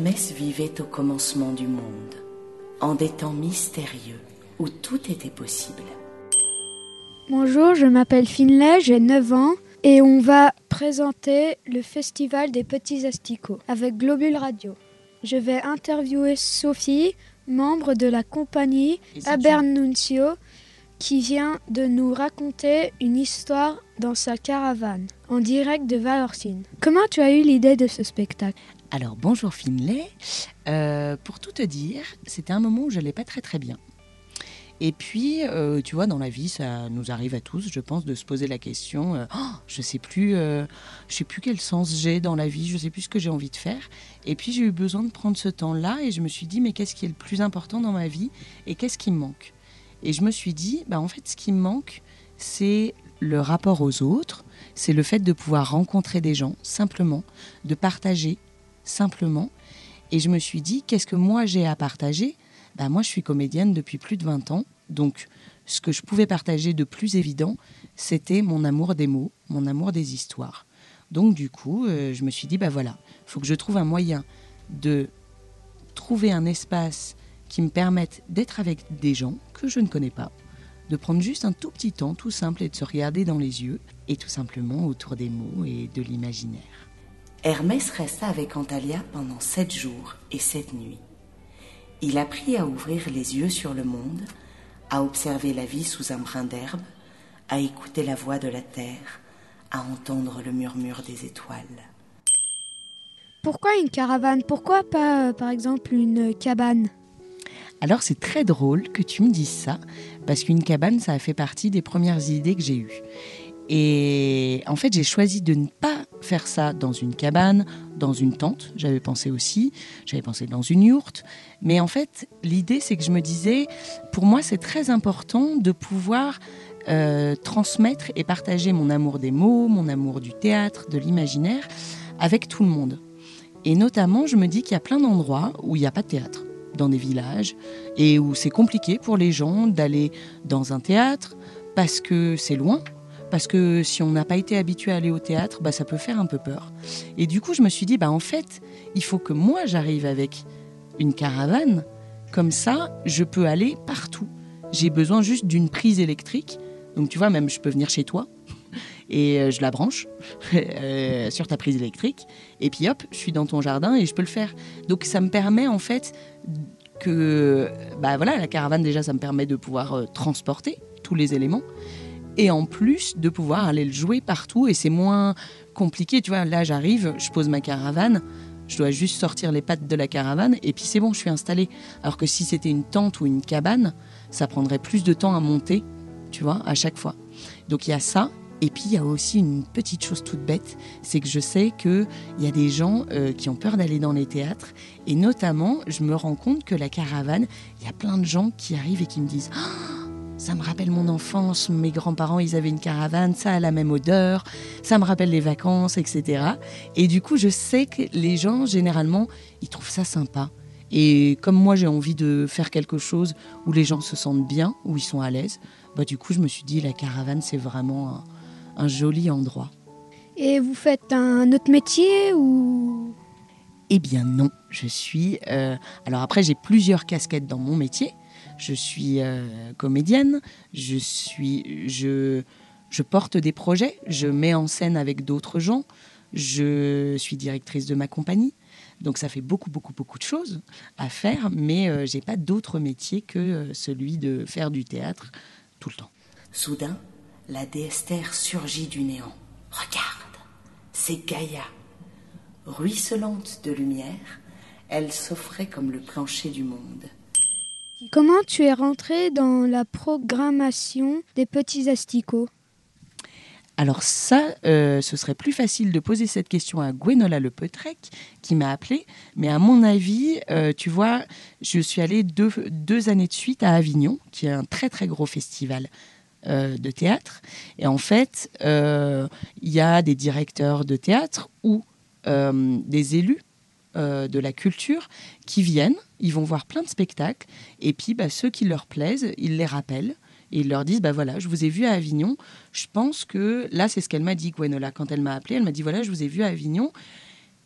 Hermès vivait au commencement du monde, en des temps mystérieux où tout était possible. Bonjour, je m'appelle Finlay, j'ai 9 ans et on va présenter le Festival des Petits Asticots avec Globule Radio. Je vais interviewer Sophie, membre de la compagnie Abernuncio, qui vient de nous raconter une histoire dans sa caravane, en direct de Valorcine. Comment tu as eu l'idée de ce spectacle ? Alors bonjour Finlay, pour tout te dire, c'était un moment où je n'allais pas très très bien. Et puis, tu vois, dans la vie, ça nous arrive à tous, je pense, de se poser la question, je sais plus quel sens j'ai dans la vie, je sais plus ce que j'ai envie de faire. Et puis j'ai eu besoin de prendre ce temps-là et je me suis dit, mais qu'est-ce qui est le plus important dans ma vie et qu'est-ce qui me manque ? Et je me suis dit, en fait, ce qui me manque, c'est le rapport aux autres, c'est le fait de pouvoir rencontrer des gens, simplement, de partager, simplement. Et je me suis dit, qu'est-ce que moi j'ai à partager ? Moi, je suis comédienne depuis plus de 20 ans. Donc, ce que je pouvais partager de plus évident, c'était mon amour des mots, mon amour des histoires. Donc, du coup, je me suis dit, voilà, il faut que je trouve un moyen de trouver un espace qui me permette d'être avec des gens que je ne connais pas, de prendre juste un tout petit temps, tout simple, et de se regarder dans les yeux, et tout simplement autour des mots et de l'imaginaire. Hermès resta avec Antalya pendant 7 jours et 7 nuits. Il apprit à ouvrir les yeux sur le monde, à observer la vie sous un brin d'herbe, à écouter la voix de la terre, à entendre le murmure des étoiles. Pourquoi une caravane ? Pourquoi pas, par exemple, une cabane ? Alors c'est très drôle que tu me dises ça, parce qu'une cabane, ça a fait partie des premières idées que j'ai eues. Et en fait, j'ai choisi de ne pas faire ça dans une cabane, dans une tente. J'avais pensé dans une yourte. Mais en fait, l'idée, c'est que je me disais, pour moi, c'est très important de pouvoir transmettre et partager mon amour des mots, mon amour du théâtre, de l'imaginaire, avec tout le monde. Et notamment, je me dis qu'il y a plein d'endroits où il n'y a pas de théâtre, dans des villages, et où c'est compliqué pour les gens d'aller dans un théâtre, parce que c'est loin. Parce que si on n'a pas été habitué à aller au théâtre, ça peut faire un peu peur. Et du coup, je me suis dit, en fait, il faut que moi, j'arrive avec une caravane. Comme ça, je peux aller partout. J'ai besoin juste d'une prise électrique. Donc, tu vois, même, je peux venir chez toi et je la branche sur ta prise électrique. Et puis, hop, je suis dans ton jardin et je peux le faire. Donc, ça me permet, en fait, que... la caravane, déjà, ça me permet de pouvoir transporter tous les éléments. Et en plus, de pouvoir aller le jouer partout. Et c'est moins compliqué. Tu vois, là, j'arrive, je pose ma caravane. Je dois juste sortir les pattes de la caravane. Et puis, c'est bon, je suis installée. Alors que si c'était une tente ou une cabane, ça prendrait plus de temps à monter, tu vois, à chaque fois. Donc, il y a ça. Et puis, il y a aussi une petite chose toute bête. C'est que je sais qu'il y a des gens qui ont peur d'aller dans les théâtres. Et notamment, je me rends compte que la caravane, il y a plein de gens qui arrivent et qui me disent « ça me rappelle mon enfance, mes grands-parents, ils avaient une caravane, ça a la même odeur, ça me rappelle les vacances, etc. » Et du coup, je sais que les gens, généralement, ils trouvent ça sympa. Et comme moi, j'ai envie de faire quelque chose où les gens se sentent bien, où ils sont à l'aise, du coup, je me suis dit, la caravane, c'est vraiment un joli endroit. Et vous faites un autre métier ou... Eh bien non, je suis... Alors après, j'ai plusieurs casquettes dans mon métier. Je suis comédienne, je porte des projets, je mets en scène avec d'autres gens, je suis directrice de ma compagnie. Donc ça fait beaucoup de choses à faire, mais j'ai pas d'autre métier que celui de faire du théâtre tout le temps. Soudain, la déesse Terre surgit du néant. Regarde, c'est Gaïa. Ruisselante de lumière, elle s'offrait comme le plancher du monde. Comment tu es rentrée dans la programmation des Petits Asticots ? Alors ça, ce serait plus facile de poser cette question à Gwenola Lepeutrec, qui m'a appelée. Mais à mon avis, tu vois, je suis allée deux années de suite à Avignon, qui est un très très gros festival de théâtre. Et en fait, il y a des directeurs de théâtre ou des élus de la culture qui viennent, ils vont voir plein de spectacles et puis ceux qui leur plaisent, ils les rappellent et ils leur disent voilà, je vous ai vu à Avignon, je pense que là c'est ce qu'elle m'a dit Gwenola quand elle m'a appelée, elle m'a dit voilà, je vous ai vu à Avignon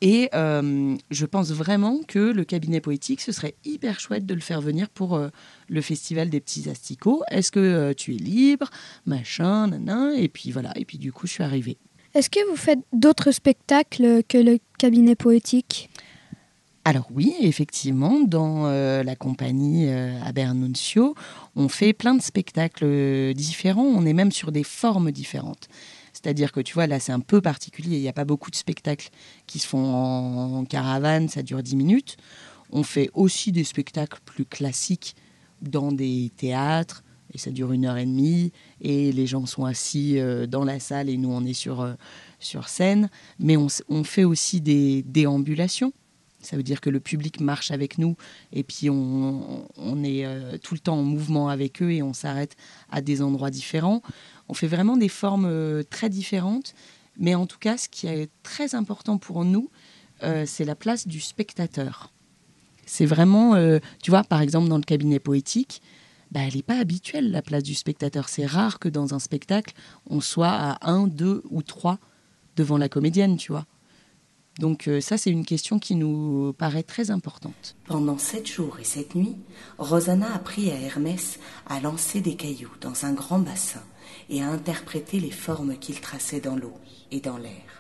Et je pense vraiment que le cabinet poétique, ce serait hyper chouette de le faire venir pour le Festival des Petits Asticots. Est-ce que tu es libre ? Machin, nanan. Et puis voilà, et puis du coup, je suis arrivée. Est-ce que vous faites d'autres spectacles que le cabinet poétique ? Alors oui, effectivement, dans la compagnie Abernuncio, on fait plein de spectacles différents. On est même sur des formes différentes. C'est-à-dire que tu vois, là, c'est un peu particulier. Il n'y a pas beaucoup de spectacles qui se font en caravane, ça dure 10 minutes. On fait aussi des spectacles plus classiques dans des théâtres, et ça dure 1h30. Et les gens sont assis dans la salle et nous, on est sur scène. Mais on fait aussi des déambulations. Ça veut dire que le public marche avec nous et puis on est tout le temps en mouvement avec eux et on s'arrête à des endroits différents. On fait vraiment des formes très différentes. Mais en tout cas, ce qui est très important pour nous, c'est la place du spectateur. C'est vraiment, tu vois, par exemple, dans le cabinet poétique, elle n'est pas habituelle, la place du spectateur. C'est rare que dans un spectacle, on soit à 1, 2 ou 3 devant la comédienne, tu vois. Donc ça, c'est une question qui nous paraît très importante. Pendant 7 jours et 7 nuits, Rosanna a appris à Hermès à lancer des cailloux dans un grand bassin et à interpréter les formes qu'il traçait dans l'eau et dans l'air.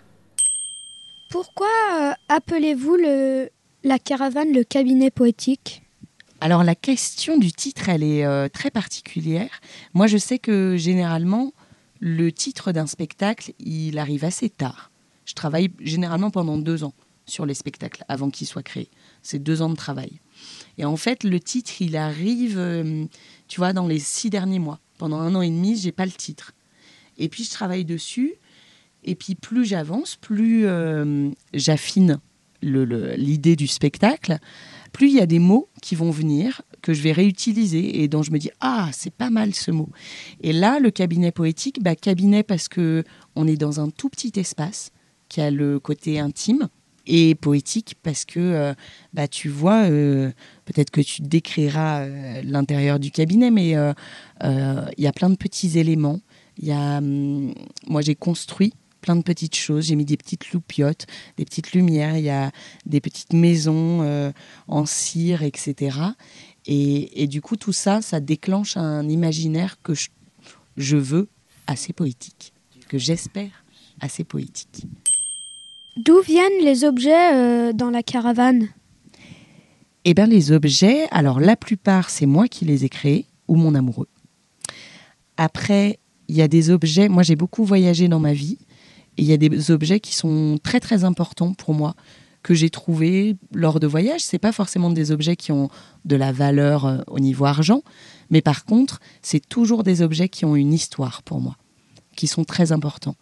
Pourquoi appelez-vous la caravane le cabinet poétique ? Alors la question du titre, elle est très particulière. Moi, je sais que généralement, le titre d'un spectacle, il arrive assez tard. Je travaille généralement pendant 2 ans sur les spectacles avant qu'ils soient créés. C'est 2 ans de travail. Et en fait, le titre, il arrive, tu vois, dans les 6 derniers mois. Pendant 1 an et demi, j'ai pas le titre. Et puis, je travaille dessus. Et puis, plus j'avance, plus j'affine l'idée du spectacle, plus il y a des mots qui vont venir, que je vais réutiliser et dont je me dis « Ah, c'est pas mal ce mot ». Et là, le cabinet poétique, cabinet parce qu'on est dans un tout petit espace, qui a le côté intime, et poétique parce que, tu vois, peut-être que tu décriras l'intérieur du cabinet, mais il y a plein de petits éléments. Moi, j'ai construit plein de petites choses. J'ai mis des petites loupiottes, des petites lumières. Il y a des petites maisons en cire, etc. Et du coup, tout ça, ça déclenche un imaginaire que je veux assez poétique, que j'espère assez poétique. D'où viennent les objets dans la caravane ? Eh bien, les objets, alors la plupart, c'est moi qui les ai créés ou mon amoureux. Après, il y a des objets, moi j'ai beaucoup voyagé dans ma vie, et il y a des objets qui sont très très importants pour moi, que j'ai trouvés lors de voyages. Ce n'est pas forcément des objets qui ont de la valeur au niveau argent, mais par contre, c'est toujours des objets qui ont une histoire pour moi, qui sont très importants.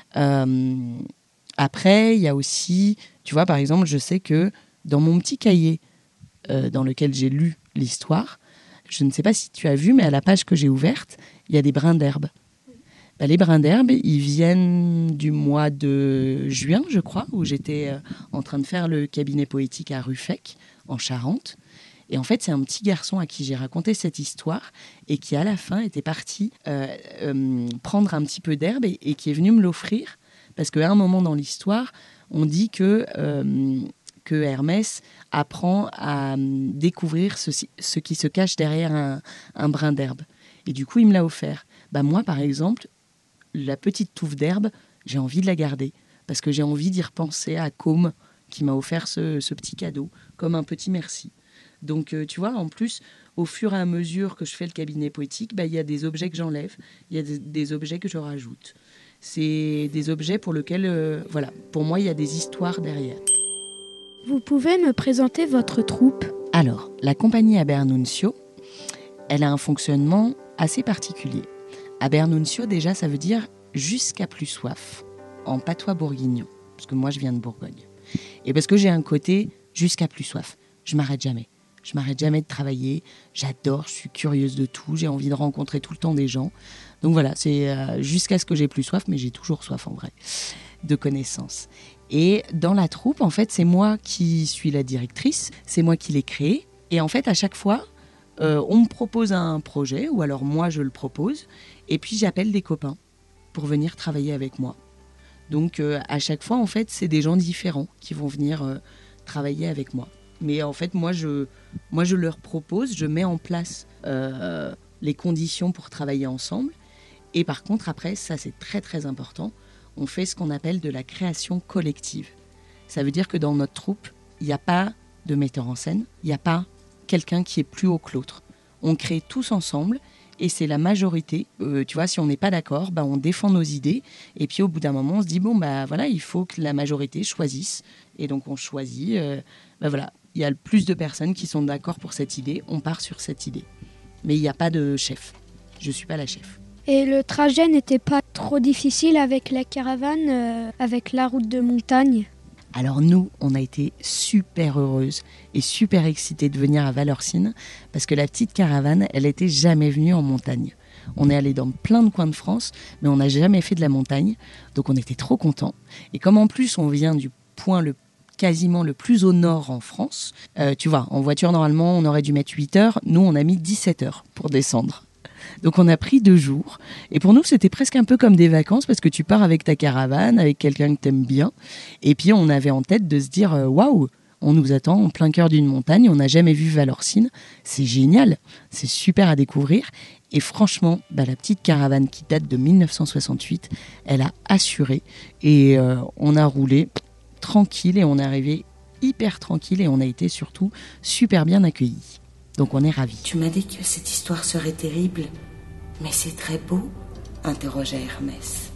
Après, il y a aussi, tu vois, par exemple, je sais que dans mon petit cahier dans lequel j'ai lu l'histoire, je ne sais pas si tu as vu, mais à la page que j'ai ouverte, il y a des brins d'herbe. Les brins d'herbe, ils viennent du mois de juin, je crois, où j'étais en train de faire le cabinet poétique à Ruffec, en Charente. Et en fait, c'est un petit garçon à qui j'ai raconté cette histoire et qui, à la fin, était parti prendre un petit peu d'herbe et qui est venu me l'offrir. Parce qu'à un moment dans l'histoire, on dit que Hermès apprend à découvrir ce qui se cache derrière un brin d'herbe. Et du coup, il me l'a offert. Moi, par exemple, la petite touffe d'herbe, j'ai envie de la garder. Parce que j'ai envie d'y repenser à Côme, qui m'a offert ce petit cadeau, comme un petit merci. Donc, tu vois, en plus, au fur et à mesure que je fais le cabinet poétique, il y a des objets que j'enlève, il y a des objets que je rajoute. C'est des objets pour lesquels, pour moi, il y a des histoires derrière. Vous pouvez me présenter votre troupe ? Alors, la compagnie Abernuncio, elle a un fonctionnement assez particulier. Abernuncio, déjà, ça veut dire « jusqu'à plus soif » en patois bourguignon, parce que moi, je viens de Bourgogne. Et parce que j'ai un côté « jusqu'à plus soif ». Je m'arrête jamais. Je m'arrête jamais de travailler. J'adore, je suis curieuse de tout. J'ai envie de rencontrer tout le temps des gens. Donc voilà, c'est jusqu'à ce que j'ai plus soif, mais j'ai toujours soif en vrai, de connaissances. Et dans la troupe, en fait, c'est moi qui suis la directrice, c'est moi qui l'ai créée. Et en fait, à chaque fois, on me propose un projet, ou alors moi je le propose, et puis j'appelle des copains pour venir travailler avec moi. Donc à chaque fois, en fait, c'est des gens différents qui vont venir travailler avec moi. Mais en fait, moi, je leur propose, je mets en place les conditions pour travailler ensemble. Et par contre, après, ça c'est très très important, on fait ce qu'on appelle de la création collective. Ça veut dire que dans notre troupe, il n'y a pas de metteur en scène, il n'y a pas quelqu'un qui est plus haut que l'autre. On crée tous ensemble et c'est la majorité. Tu vois, si on n'est pas d'accord, on défend nos idées. Et puis au bout d'un moment, on se dit, voilà, il faut que la majorité choisisse. Et donc on choisit, voilà, il y a le plus de personnes qui sont d'accord pour cette idée, on part sur cette idée. Mais il n'y a pas de chef. Je ne suis pas la chef. Et le trajet n'était pas trop difficile avec la caravane, avec la route de montagne? Alors nous, on a été super heureuses et super excitées de venir à Valorcine parce que la petite caravane, elle n'était jamais venue en montagne. On est allé dans plein de coins de France, mais on n'a jamais fait de la montagne, donc on était trop contents. Et comme en plus on vient du point quasiment le plus au nord en France, tu vois, en voiture normalement on aurait dû mettre 8 heures, nous on a mis 17 heures pour descendre. Donc on a pris 2 jours et pour nous c'était presque un peu comme des vacances parce que tu pars avec ta caravane, avec quelqu'un que t'aimes bien et puis on avait en tête de se dire waouh, on nous attend en plein cœur d'une montagne, on n'a jamais vu Valorcine, c'est génial, c'est super à découvrir et franchement la petite caravane qui date de 1968 elle a assuré et on a roulé tranquille et on est arrivé hyper tranquille et on a été surtout super bien accueillis. Donc on est ravis. Tu m'as dit que cette histoire serait terrible, mais c'est très beau, interrogea Hermès.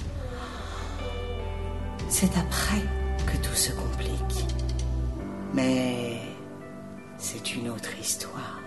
C'est après que tout se complique. Mais c'est une autre histoire.